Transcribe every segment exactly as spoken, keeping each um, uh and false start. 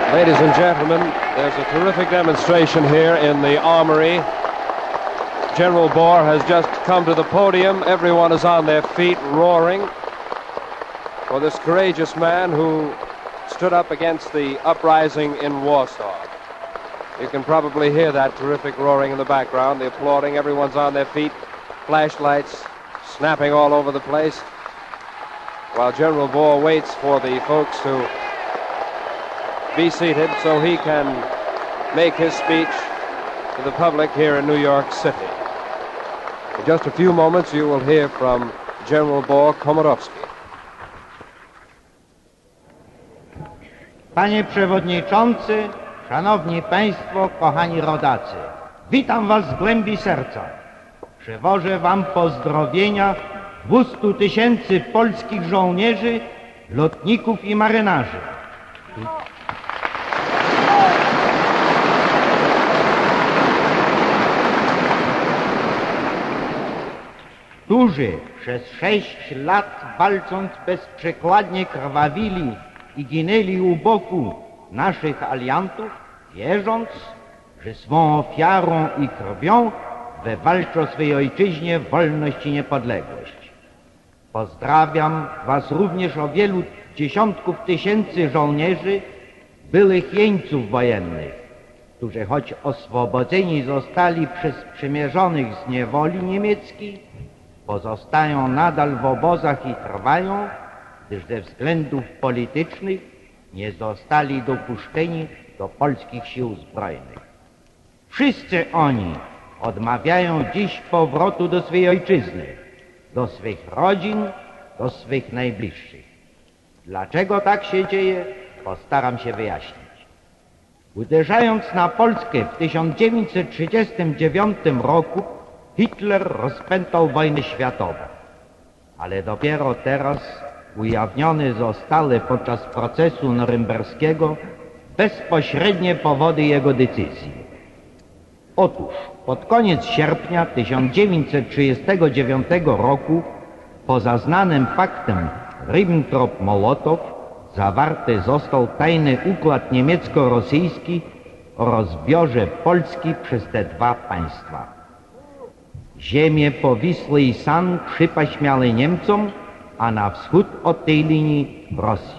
Ladies and gentlemen, there's a terrific demonstration here in the Armory. General Bohr has just come to the podium. Everyone is on their feet, roaring for this courageous man who stood up against the uprising in Warsaw. You can probably hear that terrific roaring in the background, the applauding. Everyone's on their feet, flashlights snapping all over the place, while General Bohr waits for the folks to be seated so he can make his speech to the public here in New York City. In just a few moments, you will hear from General Bohr Komorowski. Panie Przewodniczący, Szanowni Państwo, kochani rodacy, witam Was z głębi serca. Przywożę Wam pozdrowienia dwustu tysięcy polskich żołnierzy, lotników i marynarzy, którzy przez sześć lat walcząc bezprzykładnie krwawili i ginęli u boku naszych aliantów, wierząc, że swą ofiarą i krwią wywalczą o swej ojczyźnie wolność i niepodległość. Pozdrawiam Was również o wielu dziesiątków tysięcy żołnierzy, byłych jeńców wojennych, którzy choć oswobodzeni zostali przez sprzymierzonych z niewoli niemieckiej, pozostają nadal w obozach i trwają, gdyż ze względów politycznych nie zostali dopuszczeni do polskich sił zbrojnych. Wszyscy oni odmawiają dziś powrotu do swej ojczyzny, do swych rodzin, do swych najbliższych. Dlaczego tak się dzieje, postaram się wyjaśnić. Uderzając na Polskę w tysiąc dziewięćset trzydziestym dziewiątym roku, Hitler rozpętał wojnę światową, ale dopiero teraz ujawnione zostały podczas procesu norymberskiego bezpośrednie powody jego decyzji. Otóż pod koniec sierpnia tysiąc dziewięćset trzydziestego dziewiątego roku poza znanym faktem Ribbentrop-Mołotow zawarty został tajny układ niemiecko-rosyjski o rozbiorze Polski przez te dwa państwa. Ziemię po Wisły i San przypaść miały Niemcom, a na wschód od tej linii Rosji.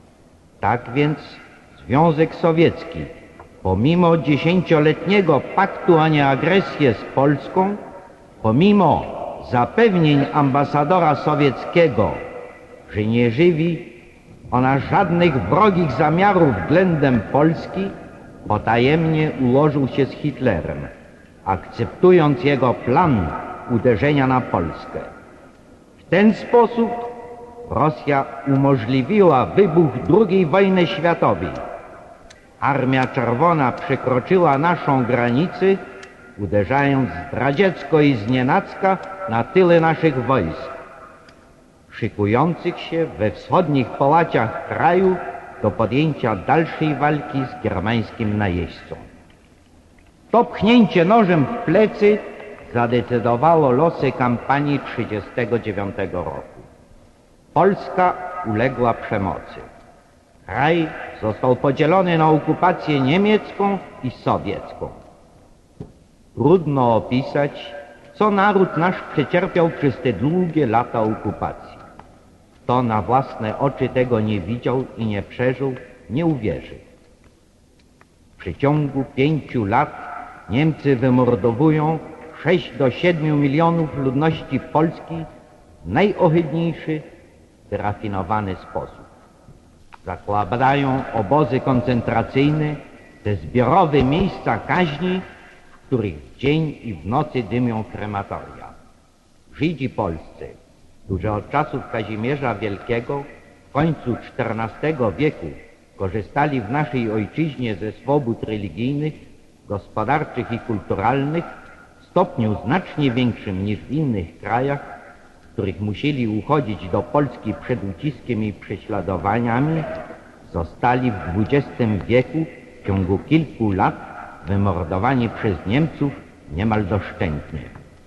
Tak więc Związek Sowiecki, pomimo dziesięcioletniego paktu o nieagresję z Polską, pomimo zapewnień ambasadora sowieckiego, że nie żywi ona żadnych wrogich zamiarów względem Polski, potajemnie ułożył się z Hitlerem, akceptując jego plan uderzenia na Polskę. W ten sposób Rosja umożliwiła wybuch drugiej wojny światowej. Armia Czerwona przekroczyła naszą granicę, uderzając zdradziecko i znienacka na tyle naszych wojsk, szykujących się we wschodnich połaciach kraju do podjęcia dalszej walki z germańskim najeźdźcą. To pchnięcie nożem w plecy zadecydowało losy kampanii tysiąc dziewięćset trzydziestego dziewiątego roku. Polska uległa przemocy. Kraj został podzielony na okupację niemiecką i sowiecką. Trudno opisać, co naród nasz przecierpiał przez te długie lata okupacji. Kto na własne oczy tego nie widział i nie przeżył, nie uwierzy. W przeciągu pięciu lat Niemcy wymordowują sześć do siedmiu milionów ludności Polski w najohydniejszy, wyrafinowany sposób. Zakładają obozy koncentracyjne, te zbiorowe miejsca kaźni, w których w dzień i w nocy dymią krematoria. Żydzi polscy, którzy od czasów Kazimierza Wielkiego w końcu czternastego wieku korzystali w naszej ojczyźnie ze swobód religijnych, gospodarczych i kulturalnych w stopniu znacznie większym niż w innych krajach, w których musieli uchodzić do Polski przed uciskiem i prześladowaniami, zostali w dwudziestym wieku w ciągu kilku lat wymordowani przez Niemców niemal doszczętnie.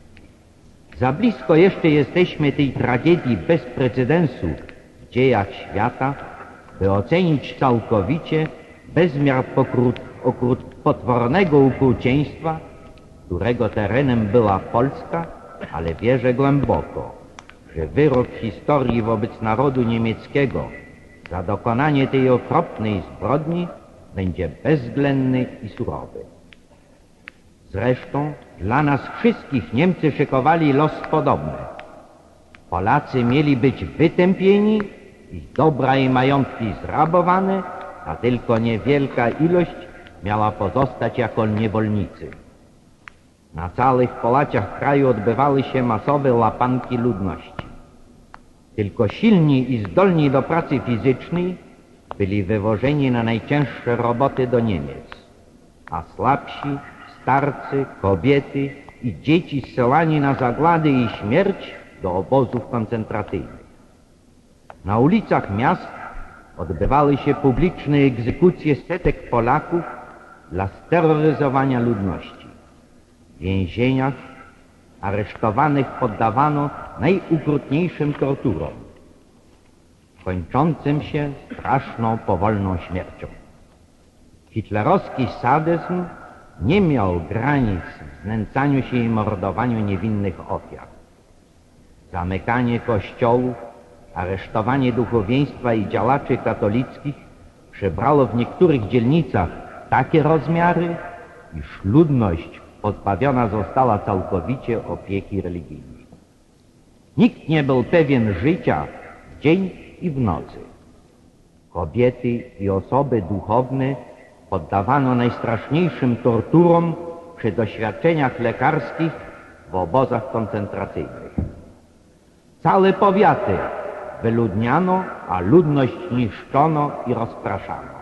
Za blisko jeszcze jesteśmy tej tragedii bez precedensu w dziejach świata, by ocenić całkowicie bezmiar pokrut, okrut, potwornego okrucieństwa, którego terenem była Polska, ale wierzę głęboko, że wyrok historii wobec narodu niemieckiego za dokonanie tej okropnej zbrodni będzie bezwzględny i surowy. Zresztą dla nas wszystkich Niemcy szykowali los podobny. Polacy mieli być wytępieni, ich dobra i majątki zrabowane, a tylko niewielka ilość miała pozostać jako niewolnicy. Na całych Polaciach kraju odbywały się masowe łapanki ludności. Tylko silni i zdolni do pracy fizycznej byli wywożeni na najcięższe roboty do Niemiec, a słabsi, starcy, kobiety i dzieci zsyłani na zagłady i śmierć do obozów koncentracyjnych. Na ulicach miast odbywały się publiczne egzekucje setek Polaków dla steroryzowania ludności. W więzieniach aresztowanych poddawano najukrutniejszym torturom, kończącym się straszną, powolną śmiercią. Hitlerowski sadyzm nie miał granic w znęcaniu się i mordowaniu niewinnych ofiar. Zamykanie kościołów, aresztowanie duchowieństwa i działaczy katolickich przybrało w niektórych dzielnicach takie rozmiary, iż ludność pozbawiona została całkowicie opieki religijnej. Nikt nie był pewien życia w dzień i w nocy. Kobiety i osoby duchowne poddawano najstraszniejszym torturom przy doświadczeniach lekarskich w obozach koncentracyjnych. Całe powiaty wyludniano, a ludność niszczono i rozpraszano.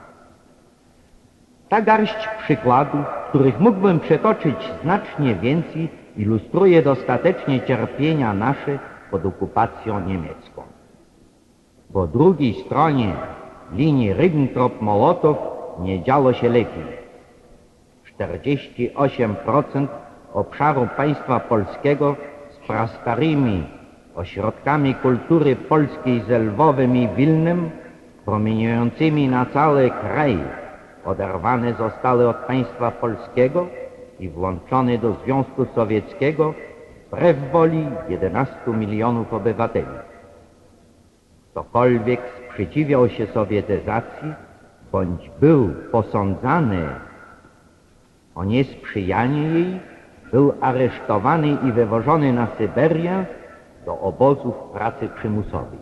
Ta garść przykładów, których mógłbym przetoczyć znacznie więcej, ilustruje dostatecznie cierpienia nasze pod okupacją niemiecką. Po drugiej stronie linii Ribbentrop-Mołotow nie działo się lepiej. czterdzieści osiem procent obszaru państwa polskiego z prastarymi ośrodkami kultury polskiej z Lwowem i Wilnem, promieniującymi na cały kraj, oderwane zostały od państwa polskiego i włączone do Związku Sowieckiego wbrew woli jedenastu milionów obywateli. Ktokolwiek sprzeciwiał się sowietyzacji bądź był posądzany o niesprzyjanie jej, był aresztowany i wywożony na Syberię do obozów pracy przymusowej.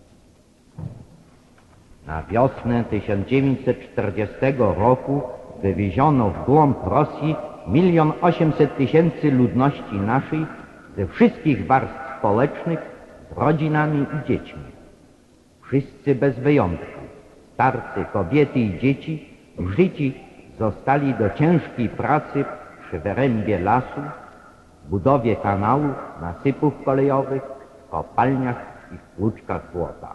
Na wiosnę tysiąc dziewięćset czterdziestego roku wywieziono w głąb Rosji milion osiemset tysięcy ludności naszej ze wszystkich warstw społecznych z rodzinami i dziećmi. Wszyscy bez wyjątku, starcy, kobiety i dzieci, użyci zostali do ciężkiej pracy przy wyrębie lasu, budowie kanałów, nasypów kolejowych, kopalniach i w tłuczkach złota.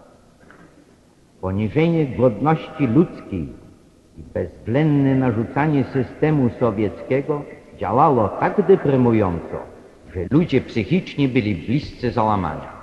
Poniżenie godności ludzkiej i bezwzględne narzucanie systemu sowieckiego działało tak deprymująco, że ludzie psychiczni byli bliscy załamania.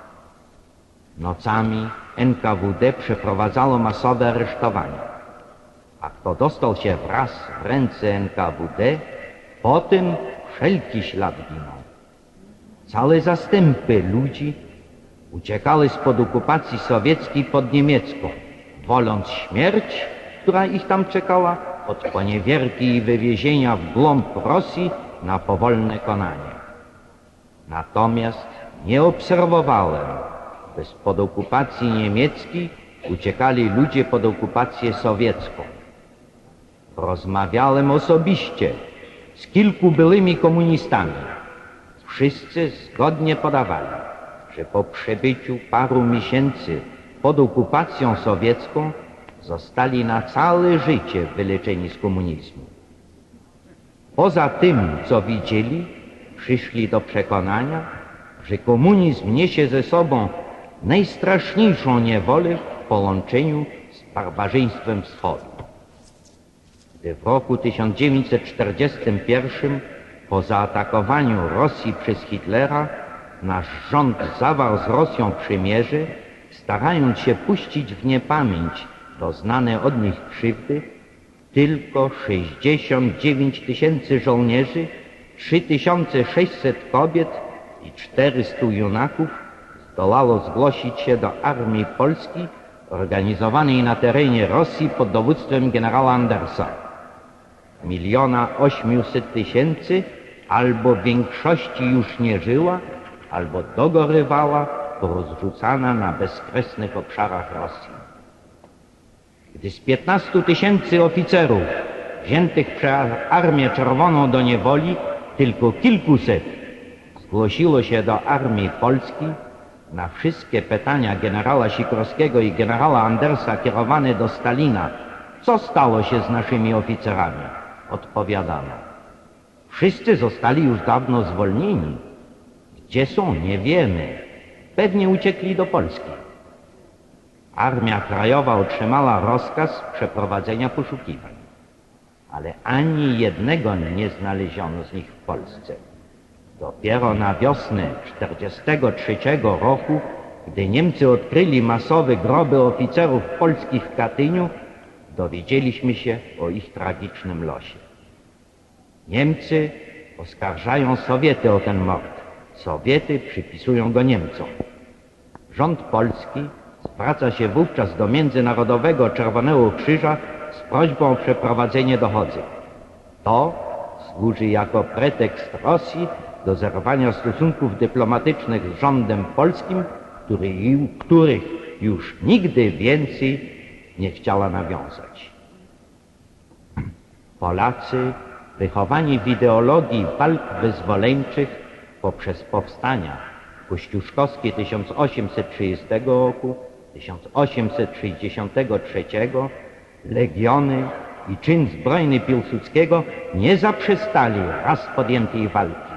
Nocami N K W D przeprowadzało masowe aresztowania, a kto dostał się wraz w ręce N K W D, po tym wszelki ślad ginął. Całe zastępy ludzi uciekały spod okupacji sowieckiej pod niemiecką, woląc śmierć, która ich tam czekała, od poniewierki i wywiezienia w głąb Rosji na powolne konanie. Natomiast nie obserwowałem, by spod okupacji niemieckiej uciekali ludzie pod okupację sowiecką. Rozmawiałem osobiście z kilku byłymi komunistami. Wszyscy zgodnie podawali, że po przebyciu paru miesięcy pod okupacją sowiecką zostali na całe życie wyleczeni z komunizmu. Poza tym, co widzieli, przyszli do przekonania, że komunizm niesie ze sobą najstraszniejszą niewolę w połączeniu z barbarzyństwem wschodu. Gdy w roku tysiąc dziewięćset czterdziestym pierwszym po zaatakowaniu Rosji przez Hitlera nasz rząd zawarł z Rosją przymierze, starając się puścić w niepamięć doznane od nich krzywdy, tylko sześćdziesiąt dziewięć tysięcy żołnierzy, trzy tysiące sześćset kobiet i czterystu junaków zdołało zgłosić się do armii Polski organizowanej na terenie Rosji pod dowództwem generała Andersa. Miliona ośmiuset tysięcy albo w większości już nie żyła, albo dogorywała, porozrzucana na bezkresnych obszarach Rosji. Gdy z piętnastu tysięcy oficerów wziętych przez Armię Czerwoną do niewoli tylko kilkuset zgłosiło się do armii Polski, na wszystkie pytania generała Sikorskiego i generała Andersa kierowane do Stalina, co stało się z naszymi oficerami, odpowiadano: wszyscy zostali już dawno zwolnieni. Gdzie są, nie wiemy. Pewnie uciekli do Polski. Armia Krajowa otrzymała rozkaz przeprowadzenia poszukiwań, ale ani jednego nie znaleziono z nich w Polsce. Dopiero na wiosnę czterdziestego trzeciego roku, gdy Niemcy odkryli masowe groby oficerów polskich w Katyniu, dowiedzieliśmy się o ich tragicznym losie. Niemcy oskarżają Sowiety o ten mord. Sowiety przypisują go Niemcom. Rząd polski zwraca się wówczas do Międzynarodowego Czerwonego Krzyża z prośbą o przeprowadzenie dochodzeń. To służy jako pretekst Rosji do zerwania stosunków dyplomatycznych z rządem polskim, który, których już nigdy więcej nie chciała nawiązać. Polacy, wychowani w ideologii walk wyzwoleńczych poprzez powstania kościuszkowskie tysiąc osiemset trzydziestego roku, tysiąc osiemset sześćdziesiątego trzeciego, legiony i czyn zbrojny Piłsudskiego nie zaprzestali raz podjętej walki.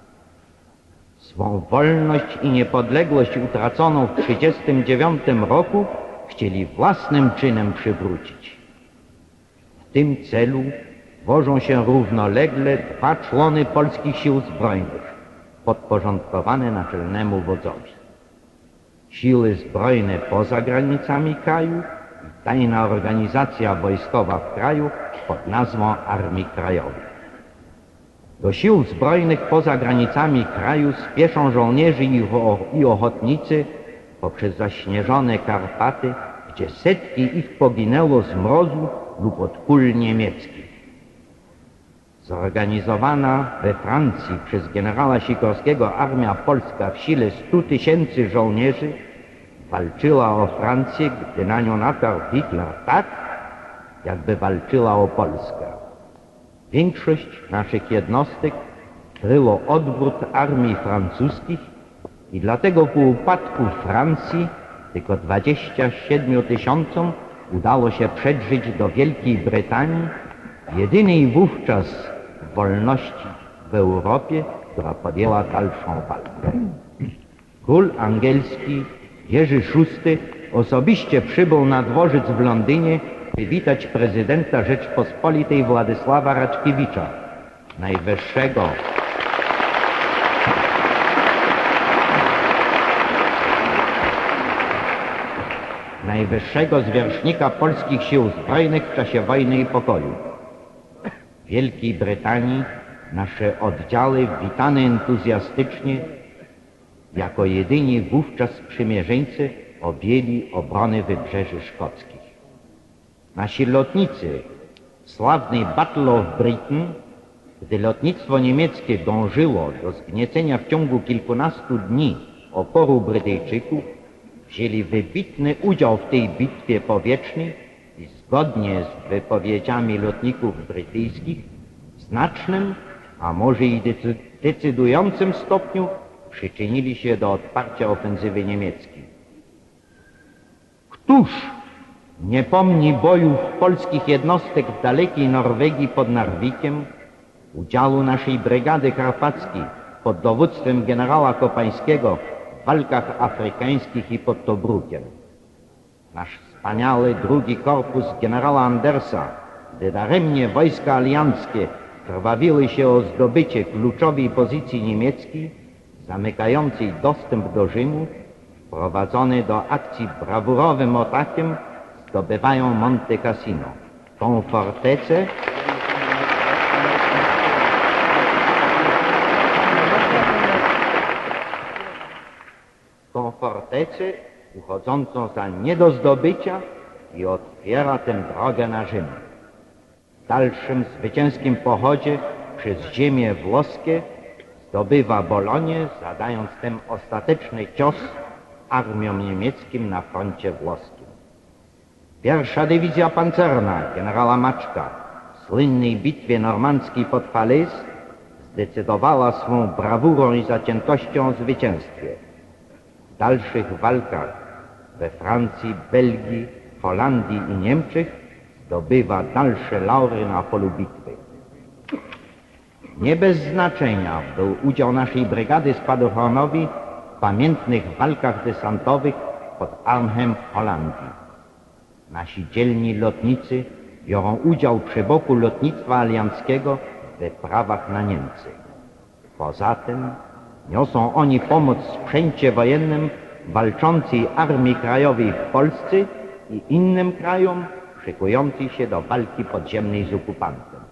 Swą wolność i niepodległość utraconą w tysiąc dziewięćset trzydziestym dziewiątym roku chcieli własnym czynem przywrócić. W tym celu tworzą się równolegle dwa człony polskich sił zbrojnych, podporządkowane naczelnemu wodzowi. Siły zbrojne poza granicami kraju i tajna organizacja wojskowa w kraju pod nazwą Armii Krajowej. Do sił zbrojnych poza granicami kraju spieszą żołnierze i ochotnicy poprzez zaśnieżone Karpaty, gdzie setki ich poginęło z mrozu lub od kul niemieckich. Zorganizowana we Francji przez generała Sikorskiego Armia Polska w sile stu tysięcy żołnierzy walczyła o Francję, gdy na nią natarł Hitler, tak, jakby walczyła o Polskę. Większość naszych jednostek kryło odwrót armii francuskich i dlatego po upadku Francji tylko dwudziestu siedmiu tysiącom udało się przedrzeć do Wielkiej Brytanii, jedynej wówczas wolności w Europie, która podjęła dalszą walkę. Król angielski Jerzy szósty osobiście przybył na dworzec w Londynie, by witać prezydenta Rzeczpospolitej Władysława Raczkiewicza, najwyższego najwyższego zwierzchnika polskich sił zbrojnych w czasie wojny i pokoju. W Wielkiej Brytanii nasze oddziały witane entuzjastycznie, jako jedyni wówczas sprzymierzeńcy objęli obronę wybrzeży szkockich. Nasi lotnicy w sławnej Battle of Britain, gdy lotnictwo niemieckie dążyło do zgniecenia w ciągu kilkunastu dni oporu Brytyjczyków, wzięli wybitny udział w tej bitwie powietrznej i zgodnie z wypowiedziami lotników brytyjskich w znacznym, a może i decydującym stopniu przyczynili się do odparcia ofensywy niemieckiej. Któż nie pomni bojów polskich jednostek w dalekiej Norwegii pod Narwikiem, udziału naszej brygady karpackiej pod dowództwem generała Kopańskiego w walkach afrykańskich i pod Tobrukiem. Nasz wspaniały drugi korpus generała Andersa, gdy daremnie wojska alianckie krwawiły się o zdobycie kluczowej pozycji niemieckiej, zamykającej dostęp do Rzymu, wprowadzony do akcji brawurowym atakiem, zdobywają Monte Cassino. Tą fortecę tą fortecę uchodzącą za nie do zdobycia i otwiera tę drogę na Rzym. W dalszym zwycięskim pochodzie przez ziemię włoskie zdobywa Bolonię, zadając tym ostateczny cios armiom niemieckim na froncie włoskim. Pierwsza dywizja pancerna generała Maczka w słynnej bitwie normandzkiej pod Falaise zdecydowała swą brawurą i zaciętością o zwycięstwie. W dalszych walkach we Francji, Belgii, Holandii i Niemczech zdobywa dalsze laury na polu bitwy. Nie bez znaczenia był udział naszej brygady spadochronowej w pamiętnych walkach desantowych pod Arnhem w Holandii. Nasi dzielni lotnicy biorą udział przy boku lotnictwa alianckiego w wyprawach na Niemcy. Poza tym niosą oni pomoc w sprzęcie wojennym walczącej Armii Krajowej w Polsce i innym krajom szykującej się do walki podziemnej z okupantem.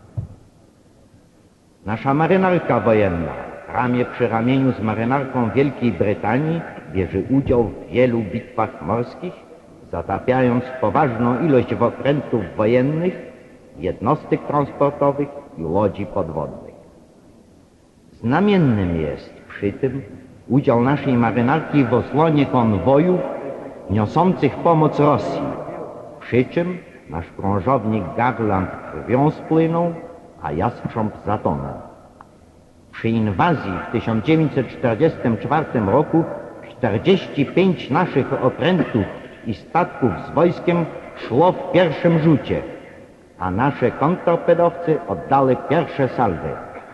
Nasza marynarka wojenna, ramię przy ramieniu z marynarką Wielkiej Brytanii, bierze udział w wielu bitwach morskich, zatapiając poważną ilość okrętów wojennych, jednostek transportowych i łodzi podwodnych. Znamiennym jest przy tym udział naszej marynarki w osłonie konwojów niosących pomoc Rosji, przy czym nasz krążownik Garland krwią spłynął, a Jastrząb zatonął. Przy inwazji w tysiąc dziewięćset czterdziestym czwartym roku czterdzieści pięć naszych okrętów i statków z wojskiem szło w pierwszym rzucie, a nasze kontrtorpedowcy oddali pierwsze salwy.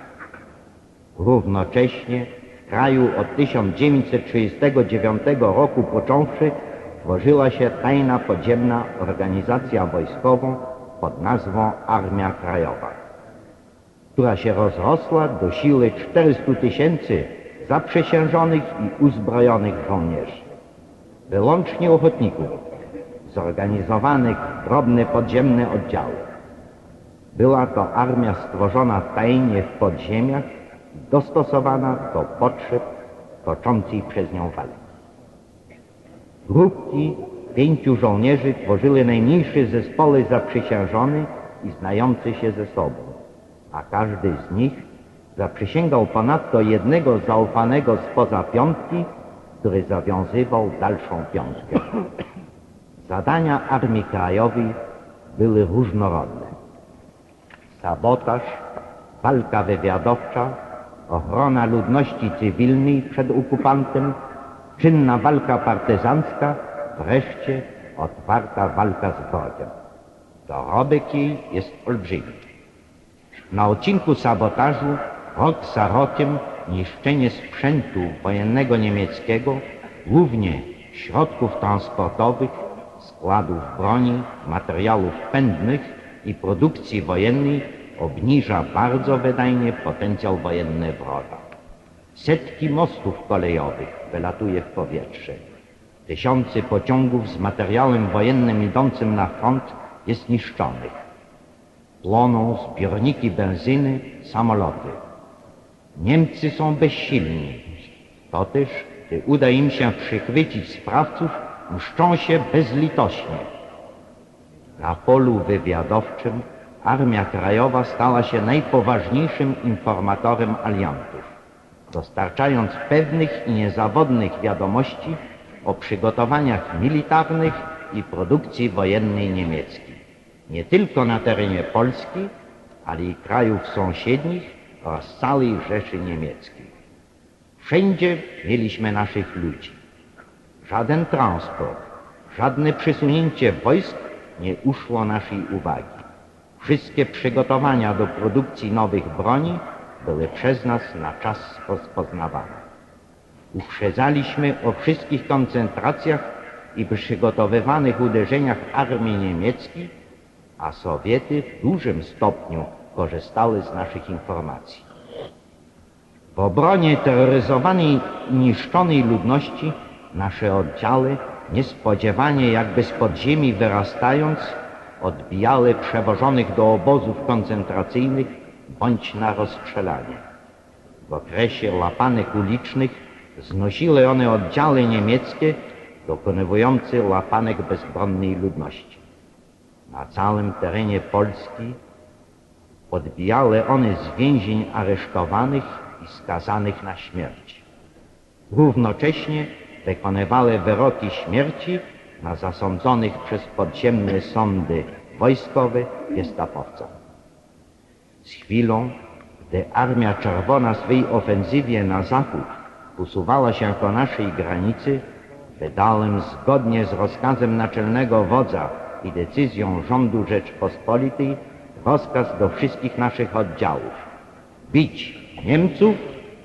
Równocześnie w kraju od tysiąc dziewięćset trzydziestego dziewiątego roku począwszy tworzyła się tajna podziemna organizacja wojskową pod nazwą Armia Krajowa, która się rozrosła do siły czterystu tysięcy zaprzysiężonych i uzbrojonych żołnierzy. Wyłącznie ochotników, zorganizowanych w drobne podziemne oddziały. Była to armia stworzona tajnie w podziemiach, dostosowana do potrzeb toczącej przez nią walki. Grupki pięciu żołnierzy tworzyły najmniejsze zespoły zaprzysiężone i znające się ze sobą, a każdy z nich zaprzysięgał ponadto jednego zaufanego spoza piątki, który zawiązywał dalszą piątkę. Zadania Armii Krajowej były różnorodne. Sabotaż, walka wywiadowcza, ochrona ludności cywilnej przed okupantem, czynna walka partyzancka, wreszcie otwarta walka z wrogiem. Dorobek jej jest olbrzymi. Na odcinku sabotażu rok za rokiem niszczenie sprzętu wojennego niemieckiego, głównie środków transportowych, składów broni, materiałów pędnych i produkcji wojennej obniża bardzo wydajnie potencjał wojenny wroga. Setki mostów kolejowych wylatuje w powietrze. Tysiące pociągów z materiałem wojennym idącym na front jest niszczonych. Płoną zbiorniki benzyny, samoloty. Niemcy są bezsilni. To też, gdy uda im się przychwycić sprawców, mszczą się bezlitośnie. Na polu wywiadowczym Armia Krajowa stała się najpoważniejszym informatorem aliantów, dostarczając pewnych i niezawodnych wiadomości o przygotowaniach militarnych i produkcji wojennej niemieckiej, nie tylko na terenie Polski, ale i krajów sąsiednich oraz całej Rzeszy Niemieckiej. Wszędzie mieliśmy naszych ludzi. Żaden transport, żadne przesunięcie wojsk nie uszło naszej uwagi. Wszystkie przygotowania do produkcji nowych broni były przez nas na czas rozpoznawane. Uprzedzaliśmy o wszystkich koncentracjach i przygotowywanych uderzeniach armii niemieckiej, a Sowiety w dużym stopniu korzystały z naszych informacji. W obronie terroryzowanej i niszczonej ludności nasze oddziały, niespodziewanie jakby z podziemi wyrastając, odbijale przewożonych do obozów koncentracyjnych bądź na rozstrzelanie. W okresie łapanek ulicznych znosiły one oddziały niemieckie dokonywujące łapanek bezbronnej ludności. Na całym terenie Polski odbijały one z więzień aresztowanych i skazanych na śmierć. Równocześnie wykonywały wyroki śmierci na zasądzonych przez podziemne sądy wojskowe gestapowcach. Z chwilą, gdy Armia Czerwona swej ofensywie na zachód usuwała się po naszej granicy, wydałem zgodnie z rozkazem naczelnego wodza i decyzją rządu Rzeczpospolitej rozkaz do wszystkich naszych oddziałów: bić Niemców,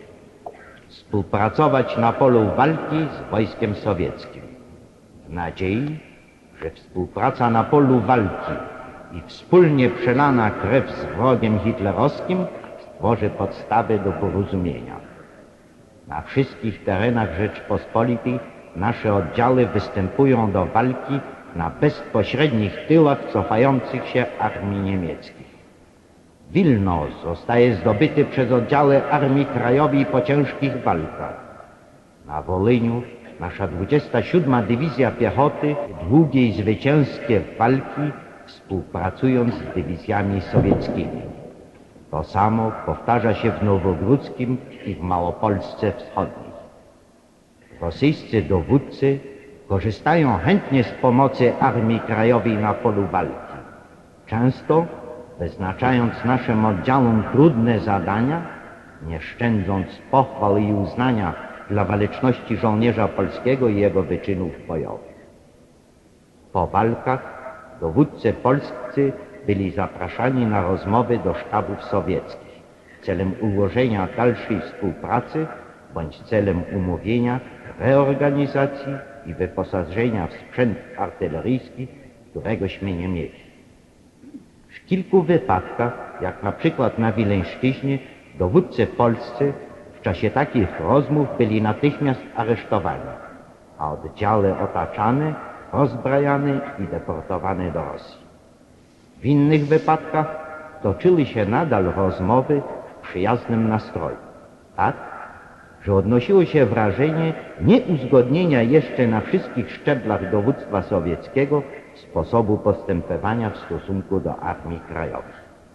współpracować na polu walki z wojskiem sowieckim. W nadziei, że współpraca na polu walki i wspólnie przelana krew z wrogiem hitlerowskim stworzy podstawy do porozumienia. Na wszystkich terenach Rzeczpospolitej nasze oddziały występują do walki na bezpośrednich tyłach cofających się armii niemieckich. Wilno zostaje zdobyty przez oddziały Armii Krajowej po ciężkich walkach. Na Wolyniu nasza dwudziesta siódma Dywizja Piechoty długiej zwycięskie walki, współpracując z dywizjami sowieckimi. To samo powtarza się w Nowogródzkim i w Małopolsce Wschodniej. Rosyjscy dowódcy korzystają chętnie z pomocy Armii Krajowej na polu walki. Często wyznaczając naszym oddziałom trudne zadania, nie szczędząc pochwał i uznania dla waleczności żołnierza polskiego i jego wyczynów bojowych. Po walkach dowódcy polscy byli zapraszani na rozmowy do sztabów sowieckich celem ułożenia dalszej współpracy bądź celem umówienia reorganizacji i wyposażenia w sprzęt artyleryjski, któregośmy nie mieli. W kilku wypadkach, jak na przykład na Wileńszczyźnie, dowódcy polscy w czasie takich rozmów byli natychmiast aresztowani, a oddziały otaczane, rozbrajane i deportowane do Rosji. W innych wypadkach toczyły się nadal rozmowy w przyjaznym nastroju, tak, że odnosiło się wrażenie nieuzgodnienia jeszcze na wszystkich szczeblach dowództwa sowieckiego sposobu postępowania w stosunku do Armii Krajowej.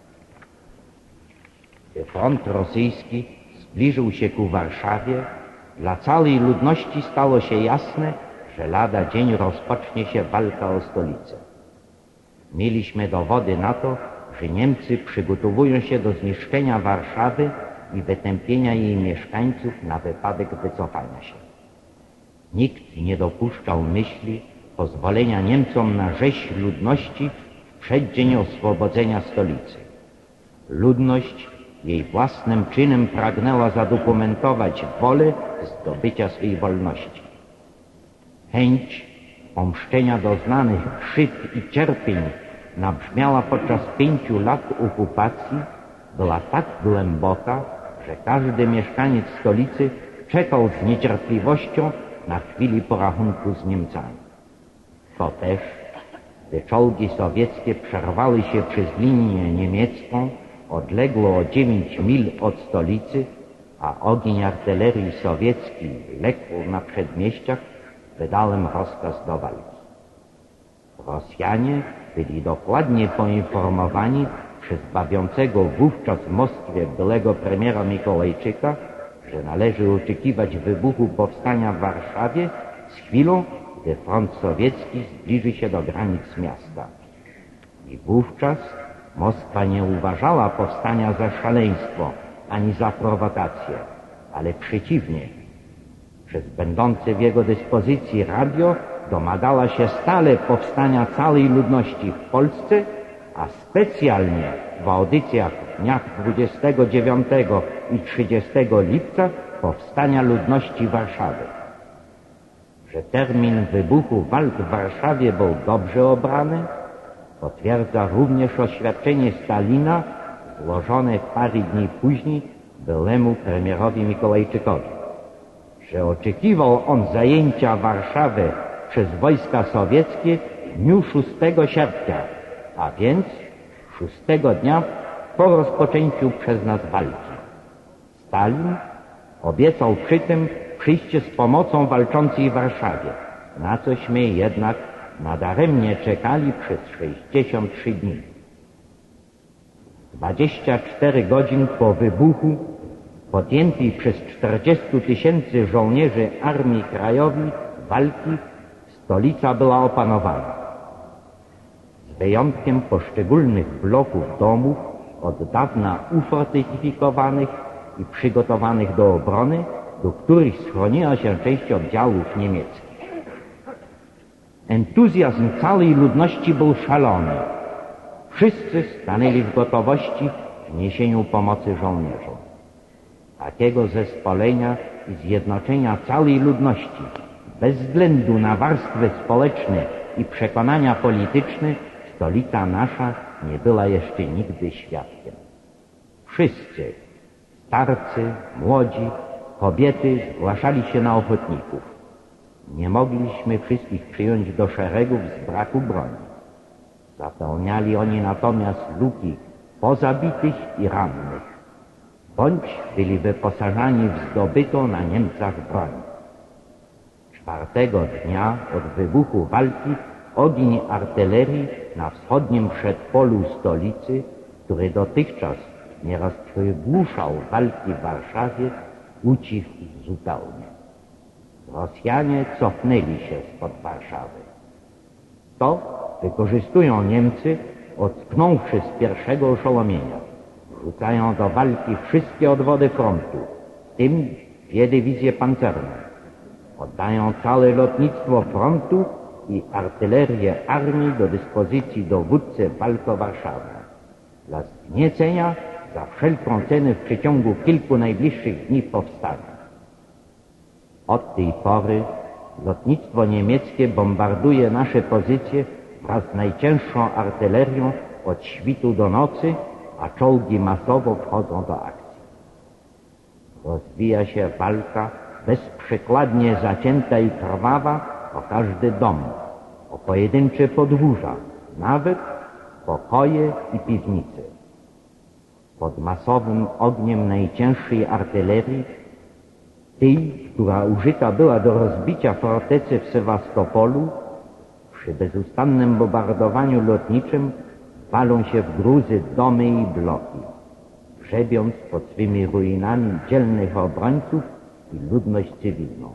Gdy front rosyjski zbliżył się ku Warszawie, dla całej ludności stało się jasne, że lada dzień rozpocznie się walka o stolicę. Mieliśmy dowody na to, że Niemcy przygotowują się do zniszczenia Warszawy i wytępienia jej mieszkańców na wypadek wycofania się. Nikt nie dopuszczał myśli pozwolenia Niemcom na rzeź ludności w przeddzień oswobodzenia stolicy. Ludność jej własnym czynem pragnęła zadokumentować wolę zdobycia swej wolności. Chęć pomszczenia doznanych krzywd i cierpień nabrzmiała podczas pięciu lat okupacji była tak głęboka, że każdy mieszkaniec stolicy czekał z niecierpliwością na chwili porachunku z Niemcami. To też, gdy czołgi sowieckie przerwały się przez linię niemiecką odległo o dziewięć mil od stolicy, a ogień artylerii sowieckiej lekł na przedmieściach, wydałem rozkaz do walki. Rosjanie byli dokładnie poinformowani przez bawiącego wówczas w Moskwie byłego premiera Mikołajczyka, że należy oczekiwać wybuchu powstania w Warszawie z chwilą, gdy front sowiecki zbliży się do granic miasta. I wówczas Moskwa nie uważała powstania za szaleństwo ani za prowokację, ale przeciwnie. Przez będące w jego dyspozycji radio domagała się stale powstania całej ludności w Polsce, a specjalnie w audycjach w dniach dwudziestego dziewiątego i trzydziestego lipca powstania ludności Warszawy. Że termin wybuchu walk w Warszawie był dobrze obrany, potwierdza również oświadczenie Stalina złożone parę dni później byłemu premierowi Mikołajczykowi, że oczekiwał on zajęcia Warszawy przez wojska sowieckie w dniu szóstego sierpnia, a więc szóstego dnia po rozpoczęciu przez nas walki. Stalin obiecał przy tym przyjście z pomocą walczącej Warszawie, na cośmy jednak nadaremnie czekali przez sześćdziesiąt trzy dni. dwadzieścia cztery godzin po wybuchu podjętej przez czterdziestu tysięcy żołnierzy Armii Krajowej walki stolica była opanowana. Z wyjątkiem poszczególnych bloków domów, od dawna ufortyfikowanych i przygotowanych do obrony, do których schroniła się część oddziałów niemieckich. Entuzjazm całej ludności był szalony. Wszyscy stanęli w gotowości w niesieniu pomocy żołnierzom. Takiego zespolenia i zjednoczenia całej ludności, bez względu na warstwy społeczne i przekonania polityczne, stolica nasza nie była jeszcze nigdy świadkiem. Wszyscy, starcy, młodzi, kobiety zgłaszali się na ochotników. Nie mogliśmy wszystkich przyjąć do szeregów z braku broni. Zapełniali oni natomiast luki pozabitych i rannych, bądź byli wyposażani w zdobytą na Niemcach broń. Czwartego dnia od wybuchu walki ogień artylerii na wschodnim przedpolu stolicy, który dotychczas nieraz przygłuszał walki w Warszawie, ucichł zupełnie. Rosjanie cofnęli się spod Warszawy. To wykorzystują Niemcy, ocknąwszy z pierwszego oszołomienia. Rzucają do walki wszystkie odwody frontu, w tym dwie dywizje pancerne. Oddają całe lotnictwo frontu i artylerię armii do dyspozycji dowódcy walk o Warszawę. Dla zgniecenia za wszelką cenę w przeciągu kilku najbliższych dni powstania. Od tej pory lotnictwo niemieckie bombarduje nasze pozycje wraz z najcięższą artylerią od świtu do nocy, a czołgi masowo wchodzą do akcji. Rozwija się walka bezprzykładnie zacięta i krwawa o każdy dom, o pojedyncze podwórza, nawet pokoje i piwnice. Pod masowym ogniem najcięższej artylerii, tej, która użyta była do rozbicia fortecy w Sewastopolu, przy bezustannym bombardowaniu lotniczym walą się w gruzy domy i bloki, grzebiąc pod swymi ruinami dzielnych obrońców i ludność cywilną.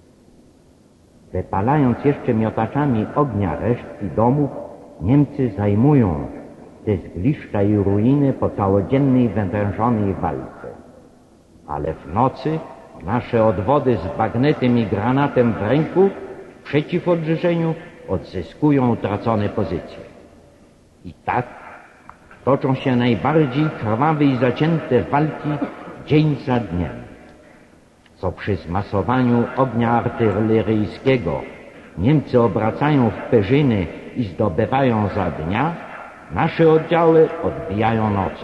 Wypalając jeszcze miotaczami ognia resztki domów, Niemcy zajmują te zgliszcza i ruiny po całodziennej wytężonej walce. Ale w nocy nasze odwody z bagnetem i granatem w ręku przeciw odrzeżeniu odzyskują utracone pozycje. I tak toczą się najbardziej krwawe i zacięte walki dzień za dniem, co przy zmasowaniu ognia artyleryjskiego Niemcy obracają w perzyny i zdobywają za dnia, nasze oddziały odbijają nocą.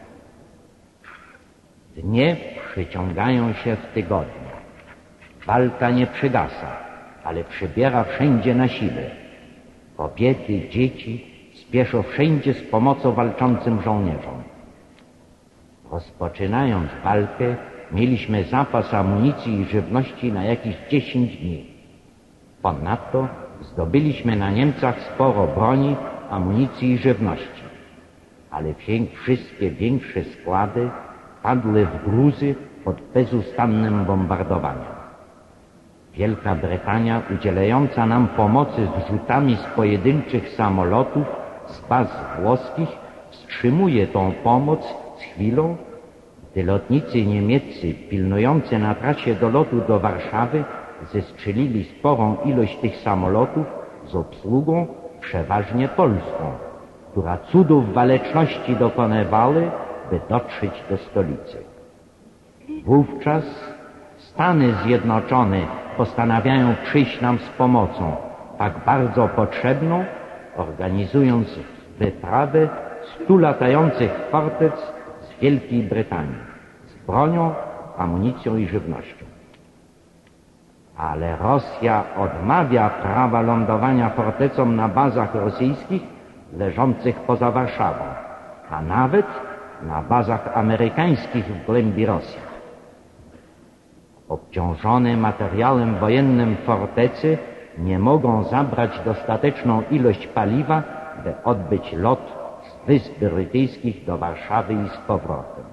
Dnie przyciągają się w tygodnie. Walka nie przygasa, ale przybiera wszędzie na sile. Kobiety, dzieci spieszą wszędzie z pomocą walczącym żołnierzom. Rozpoczynając walkę, mieliśmy zapas amunicji i żywności na jakieś dziesięć dni. Ponadto zdobyliśmy na Niemcach sporo broni, amunicji i żywności. Ale wszystkie większe składy padły w gruzy pod bezustannym bombardowaniem. Wielka Brytania, udzielająca nam pomocy z rzutami z pojedynczych samolotów z baz włoskich, wstrzymuje tą pomoc z chwilą, gdy lotnicy niemieccy pilnujący na trasie do lotu do Warszawy zestrzelili sporą ilość tych samolotów z obsługą przeważnie polską, która cudów waleczności dokonywały, by dotrzeć do stolicy. Wówczas Stany Zjednoczone postanawiają przyjść nam z pomocą, tak bardzo potrzebną, organizując wyprawę stu latających fortec z Wielkiej Brytanii, z bronią, amunicją i żywnością. Ale Rosja odmawia prawa lądowania fortecom na bazach rosyjskich leżących poza Warszawą, a nawet na bazach amerykańskich w głębi Rosji. Obciążone materiałem wojennym fortecy nie mogą zabrać dostateczną ilość paliwa, by odbyć lot z Wysp Brytyjskich do Warszawy i z powrotem.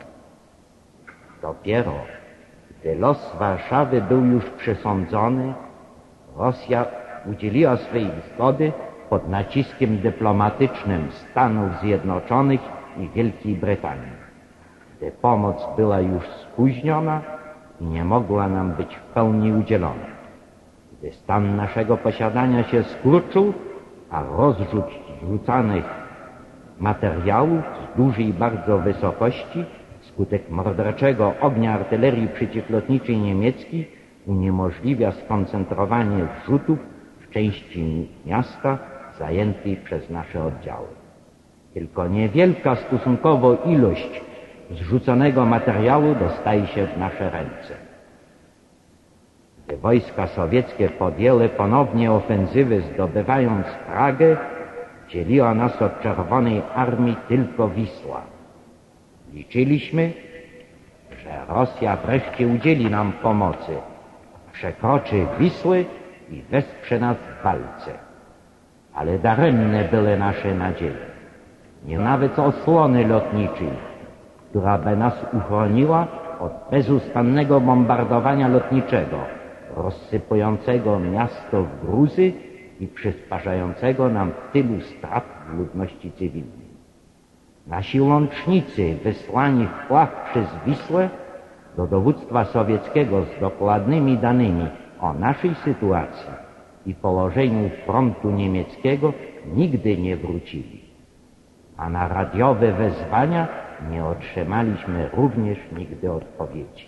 Dopiero gdy los Warszawy był już przesądzony, Rosja udzieliła swej zgody pod naciskiem dyplomatycznym Stanów Zjednoczonych i Wielkiej Brytanii. Gdy pomoc była już spóźniona i nie mogła nam być w pełni udzielona. Gdy stan naszego posiadania się skurczył, a rozrzut zrzucanych materiałów z dużej bardzo wysokości wskutek morderczego ognia artylerii przeciwlotniczej niemieckiej uniemożliwia skoncentrowanie zrzutów w części miasta zajętej przez nasze oddziały. Tylko niewielka stosunkowo ilość zrzuconego materiału dostaje się w nasze ręce. Gdy wojska sowieckie podjęły ponownie ofensywy, zdobywając Pragę, dzieliła nas od Czerwonej Armii tylko Wisła. Liczyliśmy, że Rosja wreszcie udzieli nam pomocy, przekroczy Wisły i wesprze nas w walce. Ale daremne były nasze nadzieje. Nie nawet osłony lotniczej, która by nas uchroniła od bezustannego bombardowania lotniczego, rozsypującego miasto w gruzy i przysparzającego nam tylu strat w ludności cywilnej. Nasi łącznicy wysłani w pław przez Wisłę do dowództwa sowieckiego z dokładnymi danymi o naszej sytuacji i położeniu frontu niemieckiego nigdy nie wrócili. A na radiowe wezwania nie otrzymaliśmy również nigdy odpowiedzi.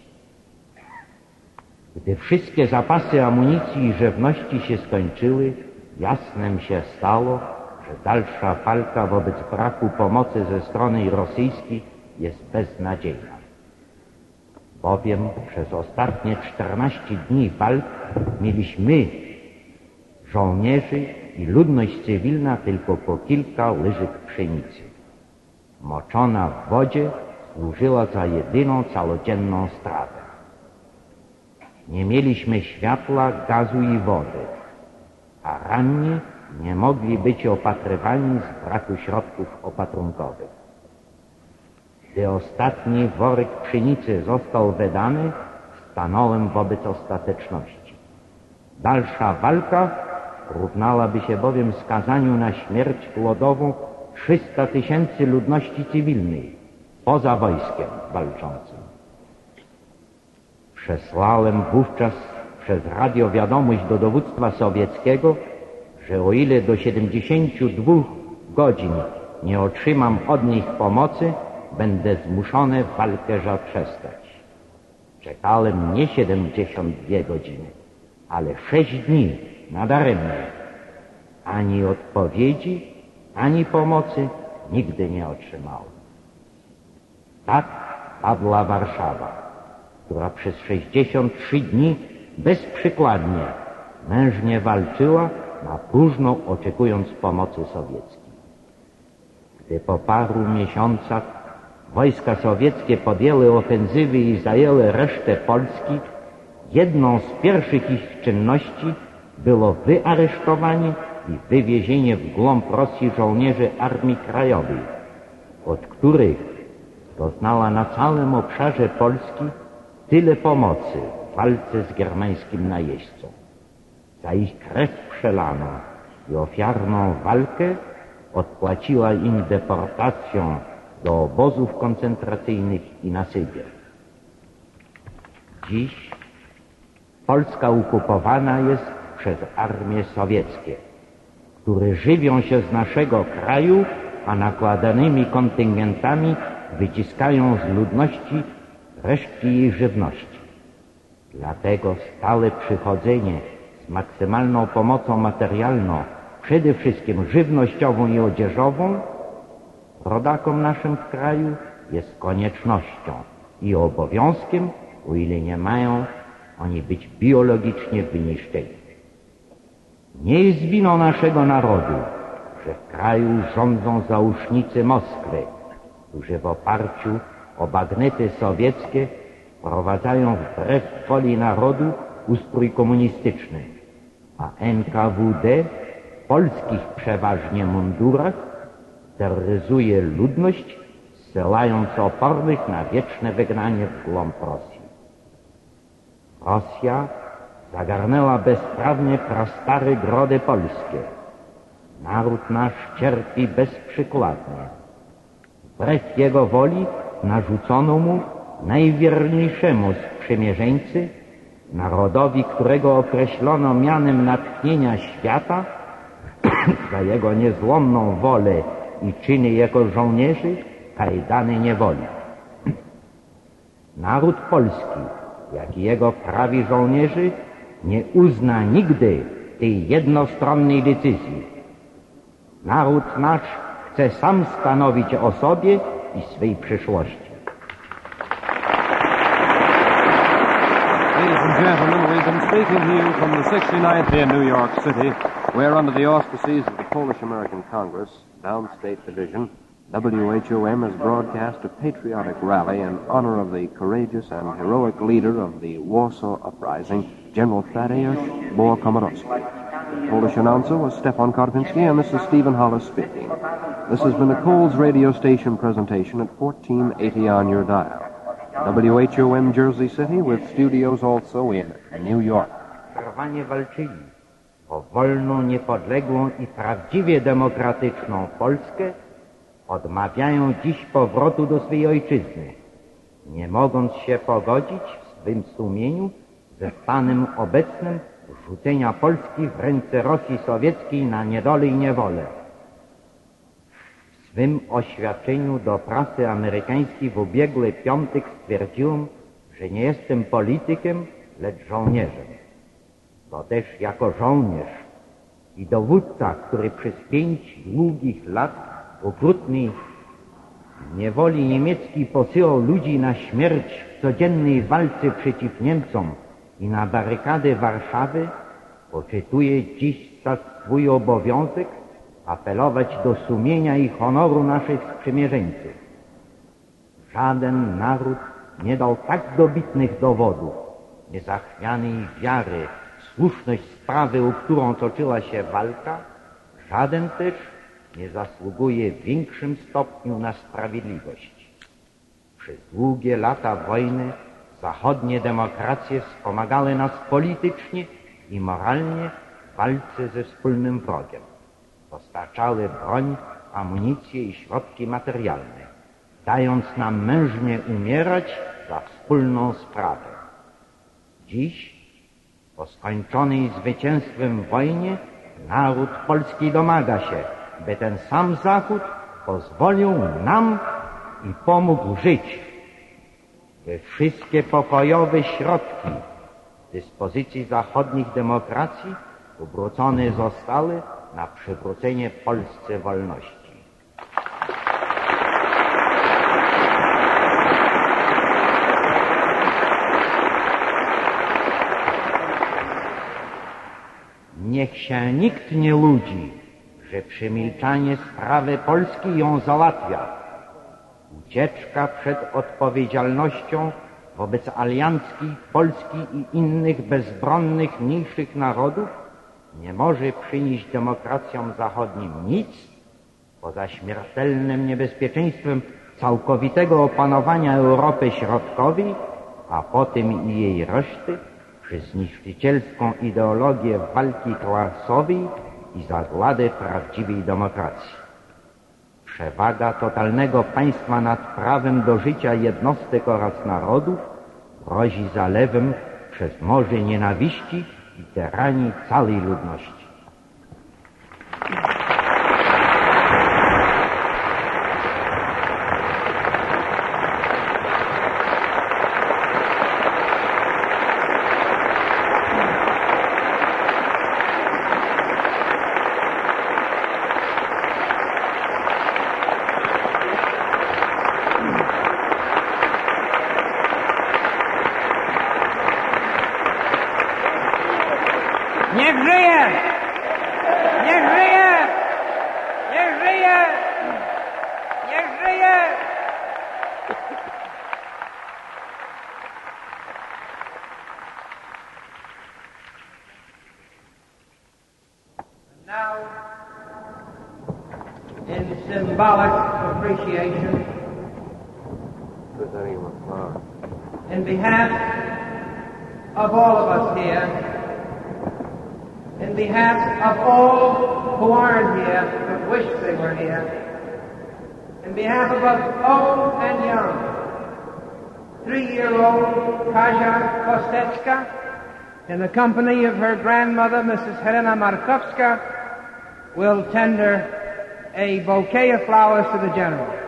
Gdy wszystkie zapasy amunicji i żywności się skończyły, jasnem się stało, że dalsza walka wobec braku pomocy ze strony rosyjskiej jest beznadziejna. Bowiem przez ostatnie czternaście dni walk mieliśmy, żołnierzy i ludność cywilna, tylko po kilka łyżek pszenicy. Moczona w wodzie służyła za jedyną całodzienną strawę. Nie mieliśmy światła, gazu i wody, a ranni nie mogli być opatrywani z braku środków opatrunkowych. Gdy ostatni worek pszenicy został wydany, stanąłem wobec ostateczności. Dalsza walka równałaby się bowiem skazaniu na śmierć głodową trzysta tysięcy ludności cywilnej, poza wojskiem walczącym. Przesłałem wówczas przez radio wiadomość do dowództwa sowieckiego, że o ile do siedemdziesięciu dwóch godzin nie otrzymam od nich pomocy, będę zmuszony walkę zaprzestać. Czekałem nie siedemdziesiąt dwie godziny, ale sześć dni nadaremnie. Ani odpowiedzi, ani pomocy nigdy nie otrzymałem. Tak padła Warszawa, która przez sześćdziesiąt trzy dni bezprzykładnie, mężnie walczyła, na próżno oczekując pomocy sowieckiej. Gdy po paru miesiącach wojska sowieckie podjęły ofensywy i zajęły resztę Polski, jedną z pierwszych ich czynności było wyaresztowanie i wywiezienie w głąb Rosji żołnierzy Armii Krajowej, od których doznała na całym obszarze Polski tyle pomocy w walce z germańskim najeźdźcą. Za ich krew przelaną i ofiarną walkę odpłaciła im deportacją do obozów koncentracyjnych i na Sybir. Dziś Polska okupowana jest przez armie sowieckie, które żywią się z naszego kraju, a nakładanymi kontyngentami wyciskają z ludności resztki jej żywności. Dlatego stale przychodzenie z maksymalną pomocą materialną, przede wszystkim żywnościową i odzieżową, rodakom naszym w kraju jest koniecznością i obowiązkiem, o ile nie mają oni być biologicznie wyniszczeni. Nie jest winą naszego narodu, że w kraju rządzą zausznicy Moskwy, którzy w oparciu o bagnety sowieckie wprowadzają wbrew woli narodu ustrój komunistyczny, a N K W D w polskich przeważnie mundurach terroryzuje ludność, zsyłając opornych na wieczne wygnanie w głąb Rosji. Rosja zagarnęła bezprawnie prastare grody polskie. Naród nasz cierpi bezprzykładnie. Wbrew jego woli narzucono mu najwierniejszemu sprzymierzeńcy, narodowi, którego określono mianem natchnienia świata, za jego niezłomną wolę i czyny jako żołnierzy, kajdany niewoli. Naród polski, jak i jego prawi żołnierzy, nie uzna nigdy tej jednostronnej decyzji. Naród nasz chce sam stanowić o sobie i swej przyszłości. Ladies and gentlemen, we've been speaking to you from the sixty-ninth here in New York City, where under the auspices of the Polish-American Congress, Downstate Division, W H O M has broadcast a patriotic rally in honor of the courageous and heroic leader of the Warsaw Uprising, General Tadeusz Bohr-Komorowski. The Polish announcer was Stefan Karpinski, and this is Stephen Hollis speaking. This has been a Coles radio station presentation at fourteen eighty on your dial. W H O M Jersey City with studios also in New York. Trwanie walczyli o wolną, niepodległą i prawdziwie demokratyczną Polskę, odmawiają dziś powrotu do swej ojczyzny, nie mogąc się pogodzić w swym sumieniu ze stanem obecnym rzucenia Polski w ręce Rosji Sowieckiej na niedolę i niewolę. W swym oświadczeniu do prasy amerykańskiej w ubiegły piątek stwierdziłem, że nie jestem politykiem, lecz żołnierzem. Bo też jako żołnierz i dowódca, który przez pięć długich lat w okrutnej niewoli niemieckiej posyłał ludzi na śmierć w codziennej walce przeciw Niemcom i na barykady Warszawy, poczytuję dziś za swój obowiązek apelować do sumienia i honoru naszych sprzymierzeńców. Żaden naród nie dał tak dobitnych dowodów niezachwianej wiary w słuszność sprawy, o którą toczyła się walka, żaden też nie zasługuje w większym stopniu na sprawiedliwość. Przez długie lata wojny zachodnie demokracje wspomagały nas politycznie i moralnie w walce ze wspólnym wrogiem. Dostarczały broń, amunicję i środki materialne, dając nam mężnie umierać za wspólną sprawę. Dziś, po skończonej zwycięstwem wojnie, naród polski domaga się, by ten sam Zachód pozwolił nam i pomógł żyć, by wszystkie pokojowe środki dyspozycji zachodnich demokracji obrócone zostały na przywrócenie Polsce wolności. Niech się nikt nie łudzi, że przemilczanie sprawy Polski ją załatwia. Ucieczka przed odpowiedzialnością wobec alianckiej Polski i innych bezbronnych mniejszych narodów nie może przynieść demokracjom zachodnim nic poza śmiertelnym niebezpieczeństwem całkowitego opanowania Europy Środkowej, a potem i jej reszty przez niszczycielską ideologię walki klasowej i zagładę prawdziwej demokracji. Przewaga totalnego państwa nad prawem do życia jednostek oraz narodów grozi zalewem przez morze nienawiści i tyranii całej ludności. Niech żyje! in symbolic appreciation, in behalf of all of us here, in behalf of all who aren't here but wish they were here, in behalf of us old and young, three-year-old Kasia Kostetska, in the company of her grandmother, Missus Helena Markowska, will tender a bouquet of flowers to the General.